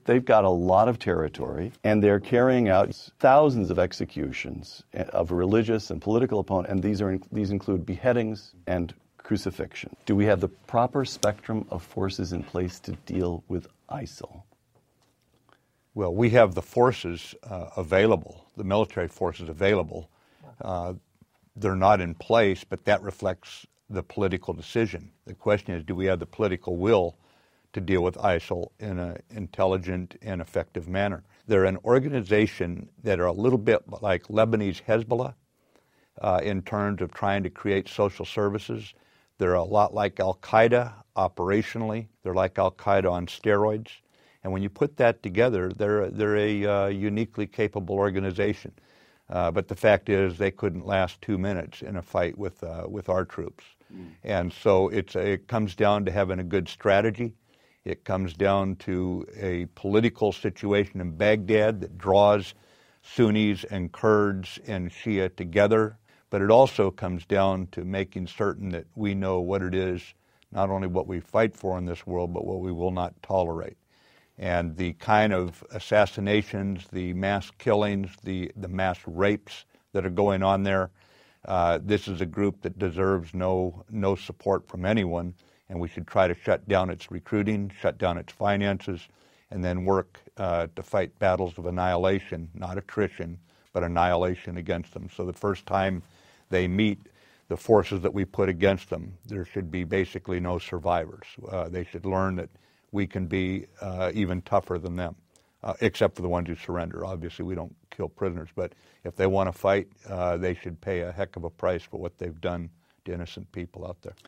They've got a lot of territory, and they're carrying out thousands of executions of religious and political opponents, and these include beheadings and crucifixion. Do we have the proper spectrum of forces in place to deal with ISIL? Well, we have the forces available, the military forces available. They're not in place, but that reflects the political decision. The question is, do we have the political will to deal with ISIL in an intelligent and effective manner? They're an organization that are a little bit like Lebanese Hezbollah in terms of trying to create social services. They're a lot like Al-Qaeda operationally. They're like Al-Qaeda on steroids. And when you put that together, they're a uniquely capable organization. But the fact is they couldn't last 2 minutes in a fight with our troops. And so it comes down to having a good strategy. It comes down to a political situation in Baghdad that draws Sunnis and Kurds and Shia together. But it also comes down to making certain that we know what it is, not only what we fight for in this world, but what we will not tolerate. And the kind of assassinations, the mass killings, the mass rapes that are going on there, this is a group that deserves no support from anyone, and we should try to shut down its recruiting, shut down its finances, and then work to fight battles of annihilation, not attrition, but annihilation against them. So the first time they meet the forces that we put against them, there should be basically no survivors. They should learn that we can be even tougher than them, except for the ones who surrender. Obviously, we don't kill prisoners, but if they want to fight, they should pay a heck of a price for what they've done to innocent people out there.